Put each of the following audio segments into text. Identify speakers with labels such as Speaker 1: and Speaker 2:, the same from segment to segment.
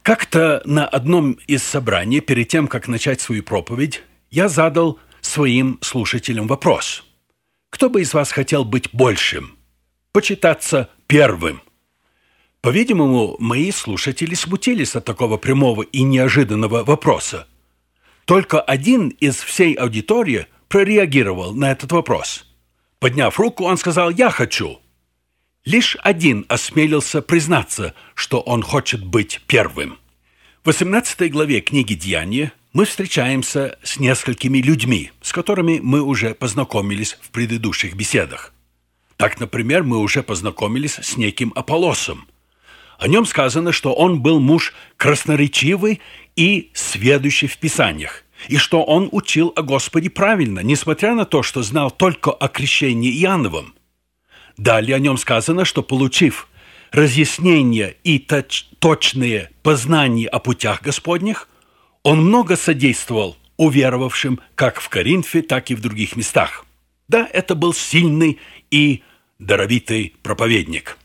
Speaker 1: Как-то на одном из собраний, перед тем, как начать свою проповедь, я задал своим слушателям вопрос. Кто бы из вас хотел быть большим? Почитаться первым? По-видимому, мои слушатели смутились от такого прямого и неожиданного вопроса. Только один из всей аудитории прореагировал на этот вопрос. Подняв руку, он сказал «Я хочу». Лишь один осмелился признаться, что он хочет быть первым. В 18 главе книги «Деяния» мы встречаемся с несколькими людьми, с которыми мы уже познакомились в предыдущих беседах. Так, например, мы уже познакомились с неким Аполлосом. О нем сказано, что он был муж красноречивый и сведущий в Писаниях, и что он учил о Господе правильно, несмотря на то, что знал только о крещении Иоанновом. Далее о нем сказано, что, получив разъяснения и точные познания о путях Господних, он много содействовал уверовавшим как в Коринфе, так и в других местах. Да, это был сильный и даровитый проповедник.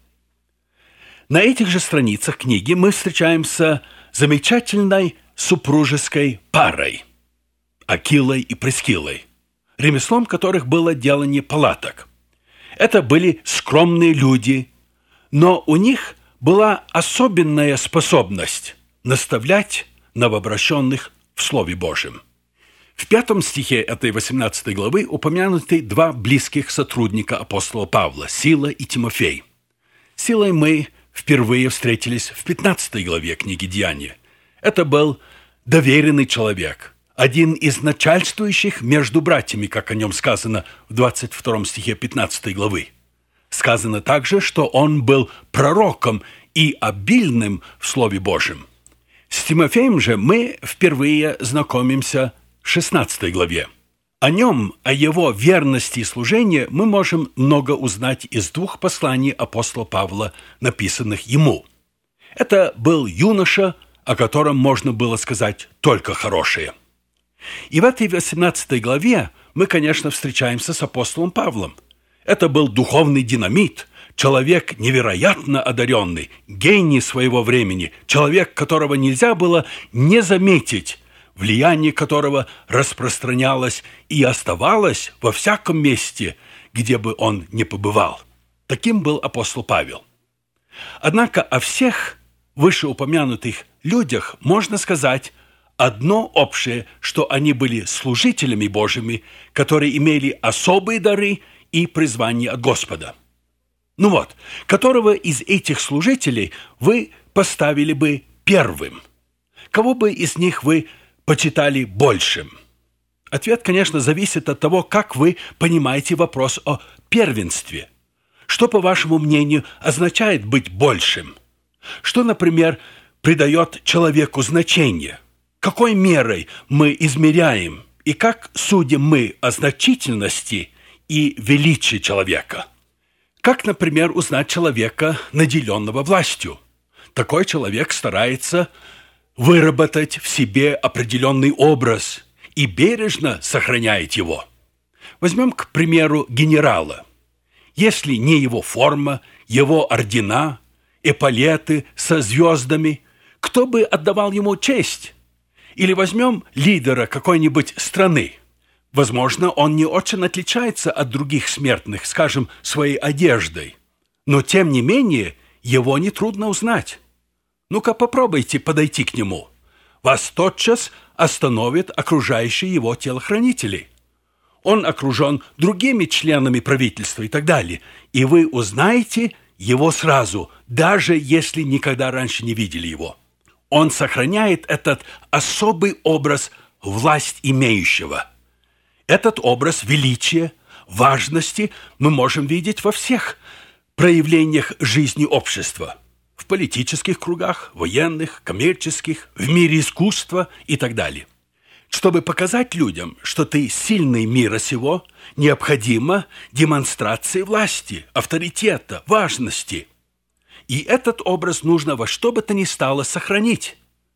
Speaker 1: На этих же страницах книги мы встречаемся с замечательной супружеской парой – Акилой и Прискилой, ремеслом которых было делание палаток. Это были скромные люди, но у них была особенная способность наставлять новообращенных в Слове Божьем. В 5 стихе этой 18 главы упомянуты два близких сотрудника апостола Павла – Сила и Тимофей. С Силой мы впервые встретились в 15 главе книги «Деяния». Это был доверенный человек, один из начальствующих между братьями, как о нем сказано в 22 стихе 15 главы. Сказано также, что он был пророком и обильным в Слове Божьем. С Тимофеем же мы впервые знакомимся в 16 главе. О нем, о его верности и служении мы можем много узнать из 2 посланий апостола Павла, написанных ему. Это был юноша, о котором можно было сказать только хорошее. И в этой 18 главе мы, конечно, встречаемся с апостолом Павлом. Это был духовный динамит, человек невероятно одаренный, гений своего времени, человек, которого нельзя было не заметить, влияние которого распространялось и оставалось во всяком месте, где бы он ни побывал. Таким был апостол Павел. Однако о всех вышеупомянутых людях можно сказать одно общее, что они были служителями Божьими, которые имели особые дары и призвание от Господа. Которого из этих служителей вы поставили бы первым? Кого бы из них вы почитали большим? Ответ, конечно, зависит от того, как вы понимаете вопрос о первенстве. Что, по вашему мнению, означает быть большим? Что, например, придает человеку значение? Какой мерой мы измеряем и как судим мы о значительности и величии человека? Как, например, узнать человека, наделенного властью? Такой человек старается выработать в себе определенный образ и бережно сохраняет его. Возьмем, к примеру, генерала. Если не его форма, его ордена, эполеты со звездами, кто бы отдавал ему честь? Или возьмем лидера какой-нибудь страны. Возможно, он не очень отличается от других смертных, скажем, своей одеждой. Но, тем не менее, его нетрудно узнать. Ну-ка, попробуйте подойти к нему. Вас тотчас остановят окружающие его телохранители. Он окружен другими членами правительства и так далее. И вы узнаете его сразу, даже если никогда раньше не видели его. Он сохраняет этот особый образ власть имеющего. Этот образ величия, важности мы можем видеть во всех проявлениях жизни общества. В политических кругах, военных, коммерческих, в мире искусства и так далее. Чтобы показать людям, что ты сильный мира сего, необходима демонстрация власти, авторитета, важности. И этот образ нужно во что бы то ни стало сохранить.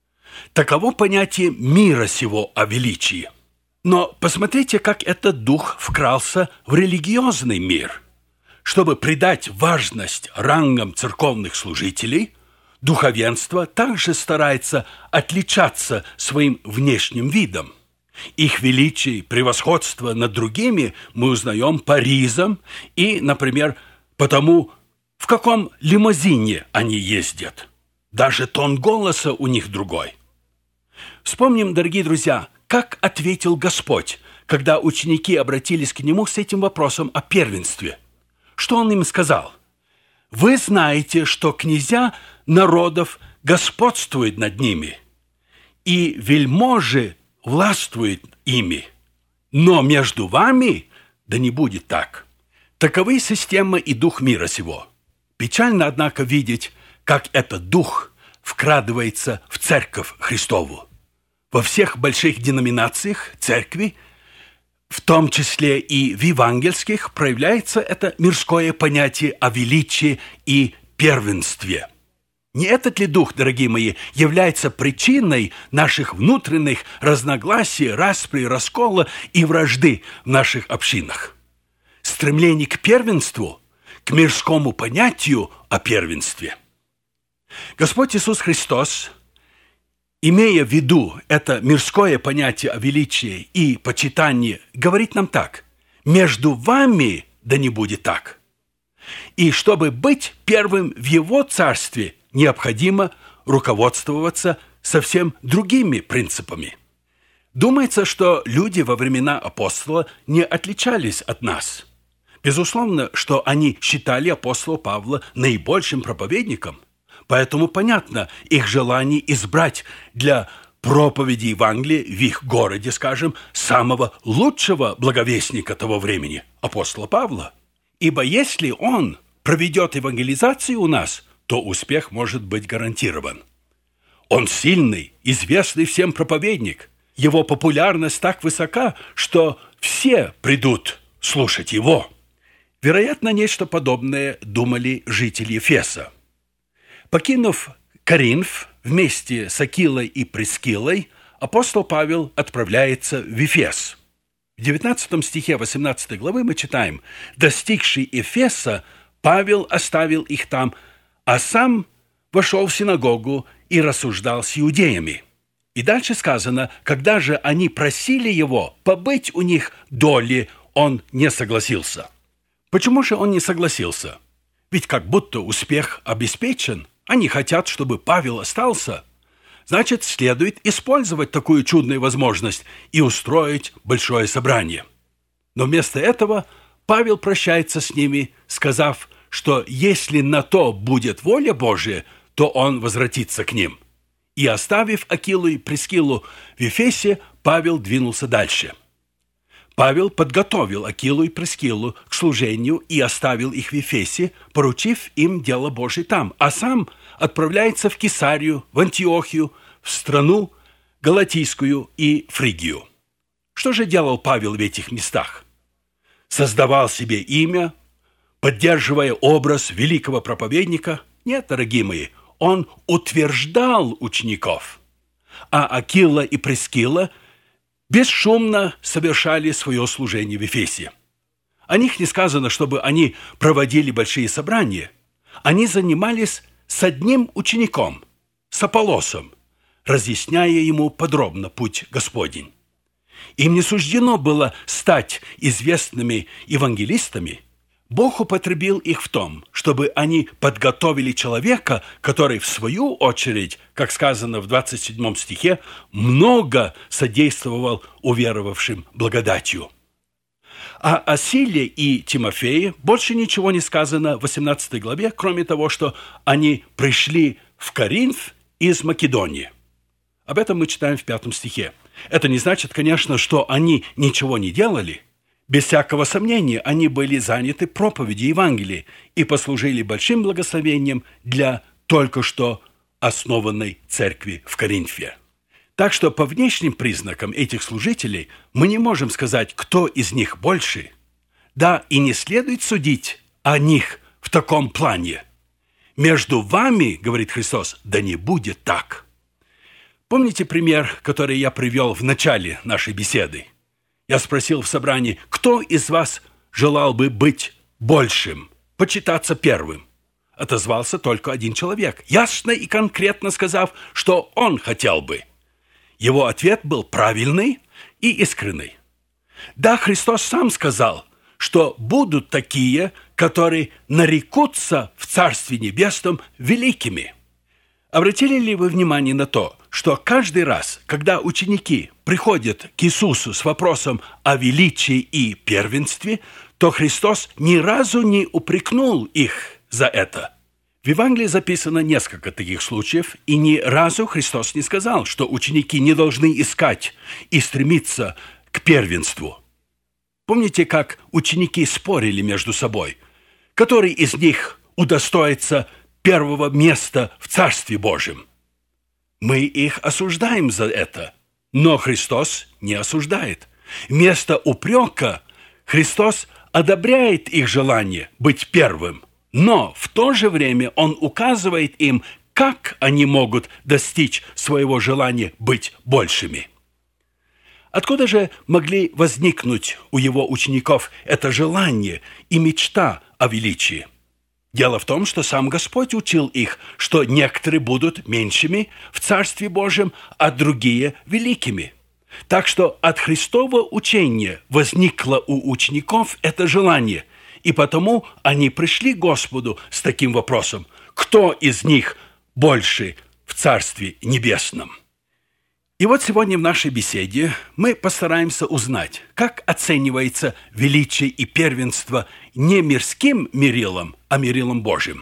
Speaker 1: Таково понятие мира сего о величии. Но посмотрите, как этот дух вкрался в религиозный мир. Чтобы придать важность рангам церковных служителей, духовенство также старается отличаться своим внешним видом. Их величие и превосходство над другими мы узнаем по ризам и, например, по тому, в каком лимузине они ездят. Даже тон голоса у них другой. Вспомним, дорогие друзья, как ответил Господь, когда ученики обратились к Нему с этим вопросом о первенстве. Что Он им сказал? «Вы знаете, что князья народов господствуют над ними, и вельможи властвуют ими. Но между вами да не будет так. Таковы система и дух мира сего». Печально, однако, видеть, как этот дух вкрадывается в церковь Христову. Во всех больших деноминациях церкви, в том числе и в евангельских, проявляется это мирское понятие о величии и первенстве. Не этот ли дух, дорогие мои, является причиной наших внутренних разногласий, распри, раскола и вражды в наших общинах? Стремление к первенству, к мирскому понятию о первенстве. Господь Иисус Христос, имея в виду это мирское понятие о величии и почитании, говорит нам так: «Между вами да не будет так». И чтобы быть первым в Его Царстве, необходимо руководствоваться совсем другими принципами. Думается, что люди во времена апостола не отличались от нас. Безусловно, что они считали апостола Павла наибольшим проповедником, поэтому понятно их желание избрать для проповеди Евангелия в их городе, скажем, самого лучшего благовестника того времени, апостола Павла. Ибо если он проведет евангелизацию у нас, то успех может быть гарантирован. Он сильный, известный всем проповедник. Его популярность так высока, что все придут слушать его. Вероятно, нечто подобное думали жители Ефеса. Покинув Коринф вместе с Акилой и Прискилой, апостол Павел отправляется в Ефес. В 19 стихе 18 главы мы читаем: «Достигший Ефеса, Павел оставил их там, а сам вошел в синагогу и рассуждал с иудеями». И дальше сказано: «Когда же они просили его побыть у них доли, он не согласился». Почему же он не согласился? Ведь как будто успех обеспечен. Они хотят, чтобы Павел остался. Значит, следует использовать такую чудную возможность и устроить большое собрание. Но вместо этого Павел прощается с ними, сказав, что если на то будет воля Божия, то он возвратится к ним. И оставив Акилу и Прискилу в Ефесе, Павел двинулся дальше. Павел подготовил Акилу и Прискилу к служению и оставил их в Ефесе, поручив им дело Божие там, а сам отправляется в Кесарию, в Антиохию, в страну Галатийскую и Фригию. Что же делал Павел в этих местах? Создавал себе имя, поддерживая образ великого проповедника? Нет, дорогие мои, он утверждал учеников, а Акила и Прискила бесшумно совершали свое служение в Ефесе. О них не сказано, чтобы они проводили большие собрания. Они занимались с одним учеником, с Аполлосом, разъясняя ему подробно путь Господень. Им не суждено было стать известными евангелистами. Бог употребил их в том, чтобы они подготовили человека, который, в свою очередь, как сказано в 27 стихе, много содействовал уверовавшим благодатью. А о Силе и Тимофее больше ничего не сказано в 18 главе, кроме того, что они пришли в Коринф из Македонии. Об этом мы читаем в 5 стихе. Это не значит, конечно, что они ничего не делали. Без всякого сомнения, они были заняты проповедью Евангелия и послужили большим благословением для только что основанной церкви в Коринфе. Так что по внешним признакам этих служителей мы не можем сказать, кто из них больше. Да, и не следует судить о них в таком плане. «Между вами, — говорит Христос, — да не будет так». Помните пример, который я привел в начале нашей беседы? Я спросил в собрании, кто из вас желал бы быть большим, почитаться первым? отозвался только один человек, ясно и конкретно сказав, что он хотел бы. Его ответ был правильный и искренний. Да, Христос сам сказал, что будут такие, которые нарекутся в Царстве Небесном великими. Обратили ли вы внимание на то, что каждый раз, когда ученики приходят к Иисусу с вопросом о величии и первенстве, то Христос ни разу не упрекнул их за это? В Евангелии записано несколько таких случаев, и ни разу Христос не сказал, что ученики не должны искать и стремиться к первенству. Помните, как ученики спорили между собой? Который из них удостоится первого места в Царстве Божьем? Мы их осуждаем за это, но Христос не осуждает. Вместо упрека Христос одобряет их желание быть первым, но в то же время Он указывает им, как они могут достичь своего желания быть большими. Откуда же могли возникнуть у его учеников это желание и мечта о величии? Дело в том, что сам Господь учил их, что некоторые будут меньшими в Царстве Божьем, а другие – великими. Так что от Христового учения возникло у учеников это желание, и потому они пришли к Господу с таким вопросом: кто из них больше в Царстве Небесном? И вот сегодня в нашей беседе мы постараемся узнать, как оценивается величие и первенство не мирским мерилом, а мерилом Божьим.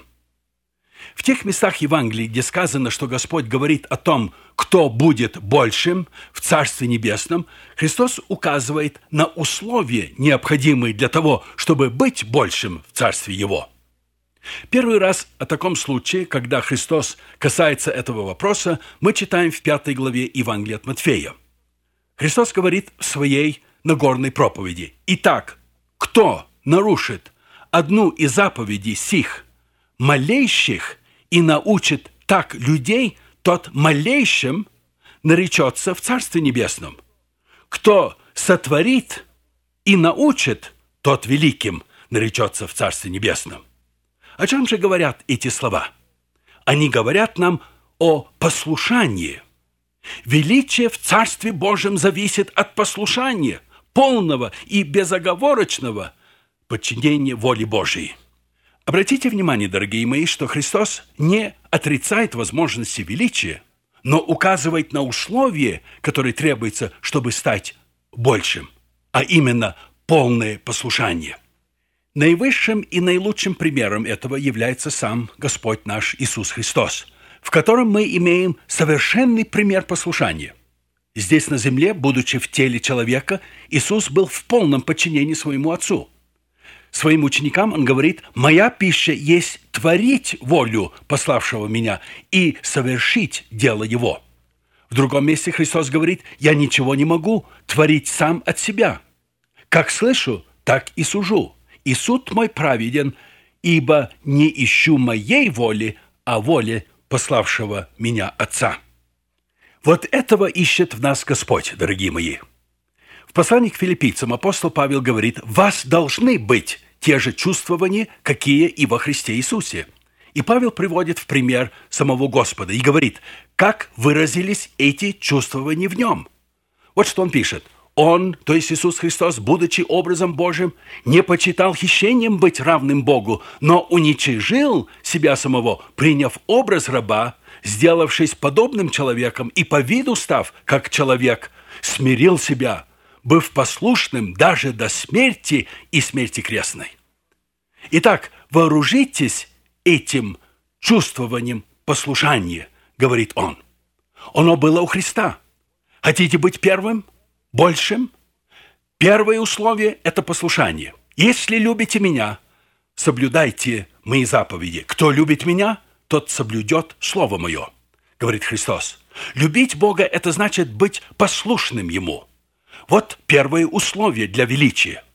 Speaker 1: В тех местах Евангелия, где сказано, что Господь говорит о том, кто будет большим в Царстве Небесном, Христос указывает на условия, необходимые для того, чтобы быть большим в Царстве Его. Первый раз о таком случае, когда Христос касается этого вопроса, мы читаем в 5 главе Евангелия от Матфея. Христос говорит в своей Нагорной проповеди: «Итак, кто нарушит одну из заповедей сих, малейших, и научит так людей, тот малейшим наречется в Царстве Небесном. Кто сотворит и научит, тот великим наречется в Царстве Небесном». О чем же говорят эти слова? Они говорят нам о послушании. Величие в Царстве Божьем зависит от послушания, полного и безоговорочного подчинения воле Божьей. Обратите внимание, дорогие мои, что Христос не отрицает возможности величия, но указывает на условия, которые требуются, чтобы стать большим, а именно полное послушание. Наивысшим и наилучшим примером этого является сам Господь наш Иисус Христос, в котором мы имеем совершенный пример послушания. Здесь на земле, будучи в теле человека, Иисус был в полном подчинении своему Отцу. Своим ученикам Он говорит: «Моя пища есть творить волю пославшего Меня и совершить дело Его». В другом месте Христос говорит: «Я ничего не могу творить сам от себя. Как слышу, так и сужу. И суд мой праведен, ибо не ищу моей воли, а воли пославшего Меня Отца». Вот этого ищет в нас Господь, дорогие мои. В послании к филиппийцам апостол Павел говорит: «В вас должны быть те же чувствования, какие и во Христе Иисусе». И Павел приводит в пример самого Господа и говорит, как выразились эти чувствования в Нем. Вот что он пишет: «Он, то есть Иисус Христос, будучи образом Божьим, не почитал хищением быть равным Богу, но уничижил себя самого, приняв образ раба, сделавшись подобным человеком и по виду став, как человек, смирил себя, быв послушным даже до смерти и смерти крестной». Итак, вооружитесь этим чувствованием послушания, говорит он. Оно было у Христа. Хотите быть первым? Большим? Первое условие – это послушание. «Если любите Меня, соблюдайте Мои заповеди. Кто любит Меня, тот соблюдет Слово Мое», – говорит Христос. Любить Бога – это значит быть послушным Ему. Вот первое условие для величия.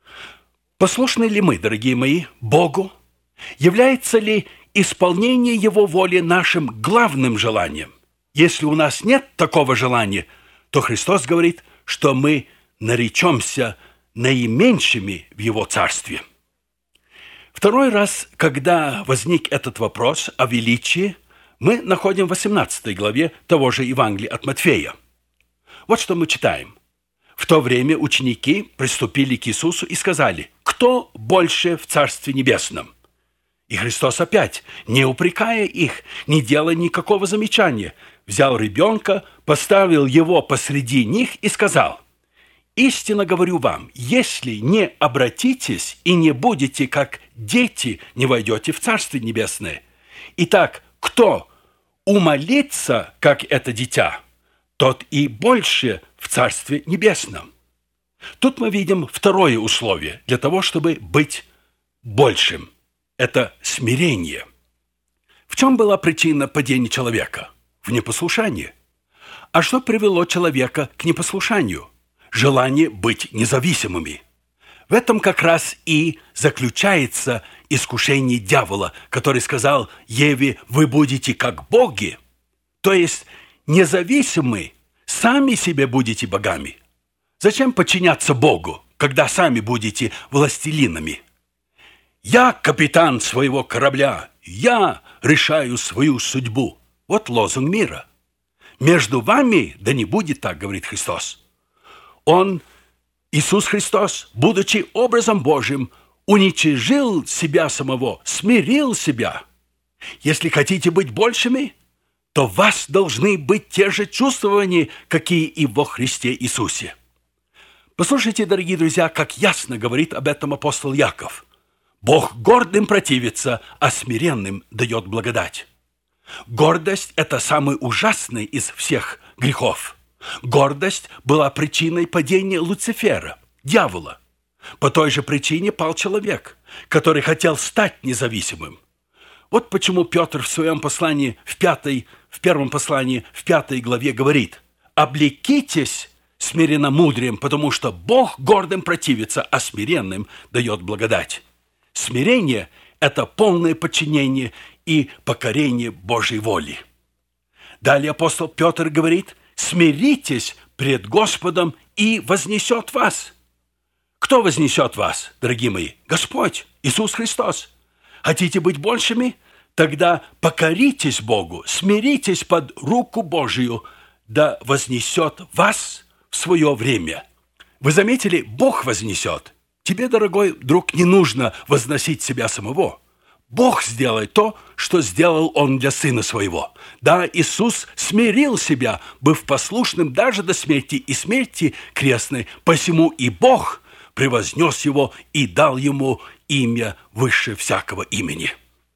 Speaker 1: Послушны ли мы, дорогие мои, Богу? Является ли исполнение Его воли нашим главным желанием? Если у нас нет такого желания, то Христос говорит, что мы наречемся наименьшими в Его Царстве. Второй раз, когда возник этот вопрос о величии, мы находим в 18 главе того же Евангелия от Матфея. Вот что мы читаем. В то время ученики приступили к Иисусу и сказали: «Кто больше в Царстве Небесном?» И Христос опять, не упрекая их, не делая никакого замечания, взял ребенка, поставил его посреди них и сказал: «Истинно говорю вам, если не обратитесь и не будете как дети, не войдете в Царствие Небесное. Итак, кто умолится, как это дитя, тот и больше в Царстве Небесном». Тут мы видим второе условие для того, чтобы быть большим. Это смирение. В чем была причина падения человека? В непослушании. А что привело человека к непослушанию? Желание быть независимыми. В этом как раз и заключается искушение дьявола, который сказал Еве: «Вы будете как боги», то есть независимы, сами себе будете богами. Зачем подчиняться Богу, когда сами будете властелинами? «Я капитан своего корабля, я решаю свою судьбу». Вот лозунг мира. Между вами да не будет так, говорит Христос. Он, Иисус Христос, будучи образом Божьим, уничижил себя самого, смирил себя. Если хотите быть большими, то в вас должны быть те же чувствования, какие и во Христе Иисусе. Послушайте, дорогие друзья, как ясно говорит об этом апостол Яков. Бог гордым противится, а смиренным дает благодать. Гордость – это самый ужасный из всех грехов. Гордость была причиной падения Люцифера, дьявола. По той же причине пал человек, который хотел стать независимым. Вот почему Петр в своем послании, в первом послании, в 5 главе говорит: «Облекитесь смиренномудрием, потому что Бог гордым противится, а смиренным дает благодать». Смирение – это полное подчинение и покорение Божьей воли. Далее апостол Петр говорит: «Смиритесь пред Господом, и вознесет вас». Кто вознесет вас, дорогие мои? Господь, Иисус Христос. Хотите быть большими? Тогда покоритесь Богу, смиритесь под руку Божию, да вознесет вас в свое время. Вы заметили, Бог вознесет. Тебе, дорогой друг, не нужно возносить себя самого. Бог сделает то, что сделал Он для Сына Своего. Да, Иисус смирил себя, быв послушным даже до смерти и смерти крестной, посему и Бог превознес Его и дал Ему имя выше всякого имени.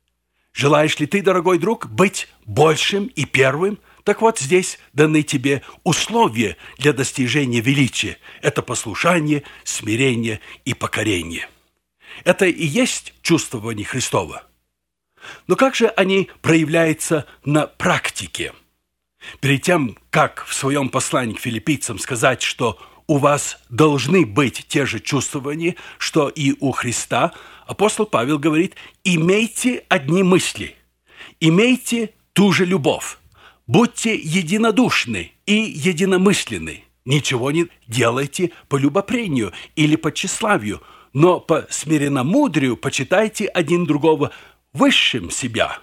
Speaker 1: Желаешь ли ты, дорогой друг, быть большим и первым? Так вот, здесь даны тебе условия для достижения величия. Это послушание, смирение и покорение. Это и есть чувствование Христова. Но как же они проявляются на практике? Перед тем, как в своем послании к филиппийцам сказать, что у вас должны быть те же чувствования, что и у Христа, апостол Павел говорит: имейте одни мысли, имейте ту же любовь, будьте единодушны и единомысленны, ничего не делайте по любопрению или по тщеславию, но по смиренномудрию почитайте один другого высшим себя.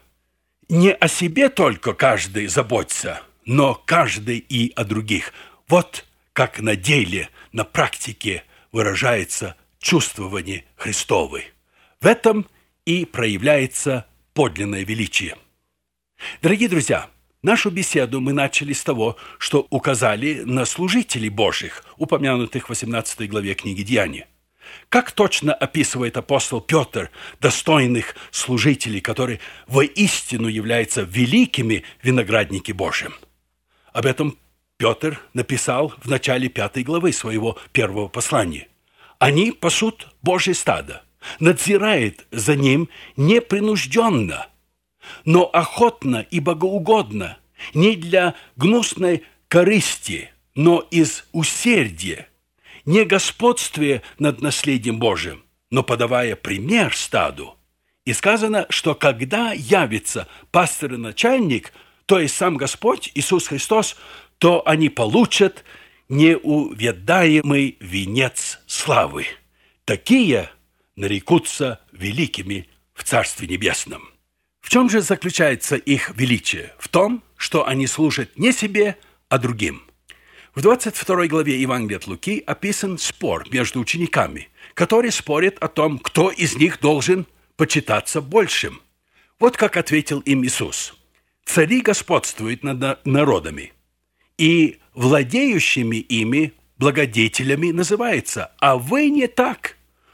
Speaker 1: Не о себе только каждый заботится, но каждый и о других. Вот как на деле, на практике выражается чувствование Христовы. В этом и проявляется подлинное величие. Дорогие друзья, нашу беседу мы начали с того, что указали на служителей Божьих, упомянутых в 18 главе книги Деяния. Как точно описывает апостол Петр достойных служителей, которые воистину являются великими виноградники Божьим? Об этом Петр написал в начале 5 главы своего первого послания. Они пасут Божье стадо, надзирает за ним непринужденно, но охотно и богоугодно, не для гнусной корысти, но из усердия, не господствуя над наследием Божьим, но подавая пример стаду. И сказано, что когда явится пастор и начальник, то есть сам Господь Иисус Христос, то они получат неувядаемый венец славы. Такие нарекутся великими в Царстве Небесном. В чем же заключается их величие? В том, что они служат не себе, а другим. В 22 главе Евангелия от Луки описан спор между учениками, которые спорят о том, кто из них должен почитаться большим. Вот как ответил им Иисус. «Цари господствуют над народами, и владеющими ими благодетелями называется, а вы не так.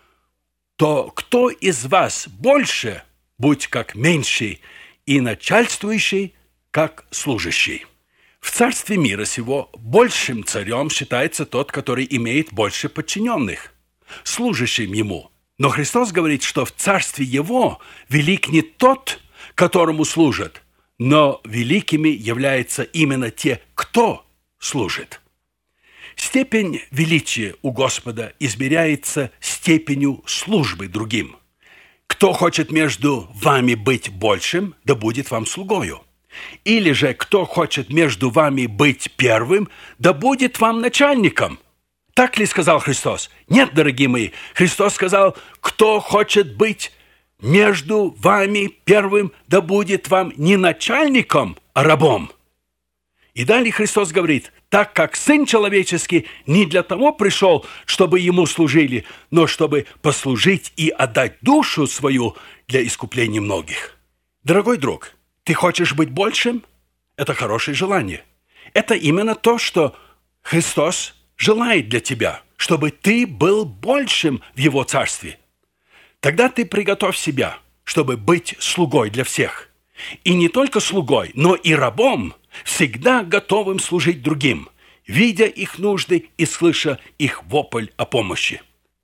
Speaker 1: То кто из вас больше, будь как меньший, и начальствующий, как служащий». В царстве мира сего большим царем считается тот, который имеет больше подчиненных, служащим ему. Но Христос говорит, что в царстве его велик не тот, которому служат, но великими являются именно те, кто служит. Степень величия у Господа измеряется степенью службы другим. Кто хочет между вами быть большим, да будет вам слугою. Или же, кто хочет между вами быть первым, да будет вам начальником. Так ли сказал Христос? Нет, дорогие мои. Христос сказал, кто хочет быть между вами первым, да будет вам не начальником, а рабом. И далее Христос говорит, так как Сын Человеческий не для того пришел, чтобы Ему служили, но чтобы послужить и отдать душу свою для искупления многих. Дорогой друг, ты хочешь быть большим? Это хорошее желание. Это именно то, что Христос желает для тебя, чтобы ты был большим в Его Царстве. Тогда ты приготовь себя, чтобы быть слугой для всех. И не только слугой, но и рабом, всегда готовым служить другим, видя их нужды и слыша их вопль о помощи.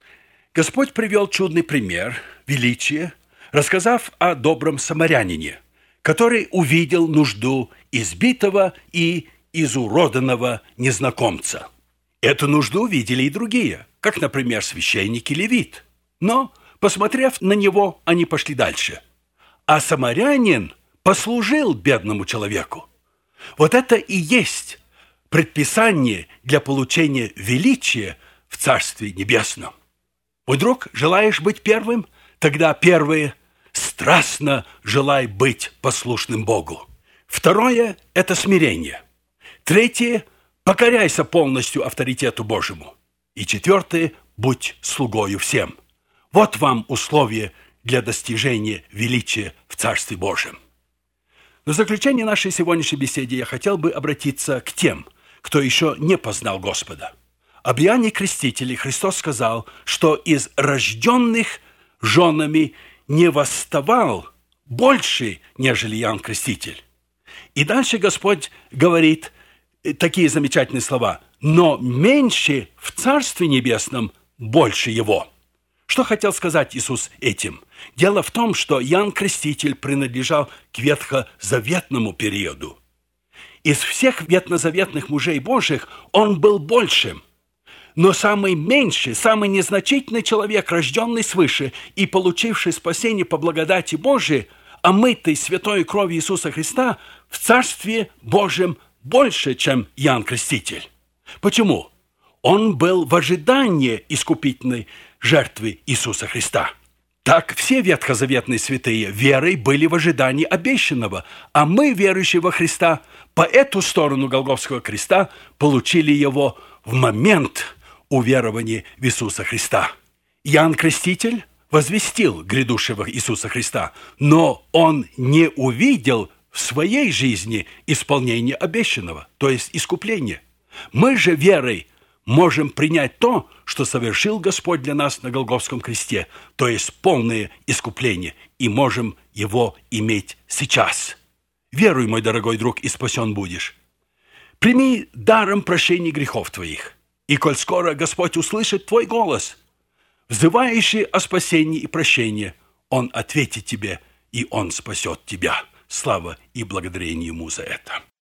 Speaker 1: Господь привел чудный пример величия, рассказав о добром самарянине, который увидел нужду избитого и изуроданного незнакомца. Эту нужду видели и другие, как, например, священник и левит. Но, посмотрев на него, они пошли дальше. А самарянин послужил бедному человеку. Вот это и есть предписание для получения величия в Царстве Небесном. Мой друг, желаешь быть первым? Тогда первое – страстно желай быть послушным Богу. Второе – это смирение. Третье – покоряйся полностью авторитету Божьему. И четвертое – будь слугою всем. Вот вам условия для достижения величия в Царстве Божьем. Но в заключение нашей сегодняшней беседы я хотел бы обратиться к тем, кто еще не познал Господа. Об Иоанне Крестителе Христос сказал, что из рожденных женами не восставал больше, нежели Иоанн Креститель. И дальше Господь говорит такие замечательные слова: «Но меньше в Царстве Небесном больше его». Что хотел сказать Иисус этим? Дело в том, что Иоанн Креститель принадлежал к ветхозаветному периоду. Из всех ветхозаветных мужей Божьих он был большим. Но самый меньший, самый незначительный человек, рожденный свыше и получивший спасение по благодати Божией, омытый святой кровью Иисуса Христа, в Царстве Божьем больше, чем Иоанн Креститель. Почему? Он был в ожидании искупительной жертвы Иисуса Христа. Так все ветхозаветные святые верой были в ожидании обещанного, а мы, верующие во Христа, по эту сторону Голгофского креста получили его в момент уверования в Иисуса Христа. Иоанн Креститель возвестил грядущего Иисуса Христа, но он не увидел в своей жизни исполнение обещанного, то есть искупление. Мы же верой можем принять то, что совершил Господь для нас на Голгофском кресте, то есть полное искупление, и можем его иметь сейчас. Веруй, мой дорогой друг, и спасен будешь. Прими даром прощения грехов твоих, и коль скоро Господь услышит твой голос, взывающий о спасении и прощении, Он ответит тебе, и Он спасет тебя. Слава и благодарение Ему за это.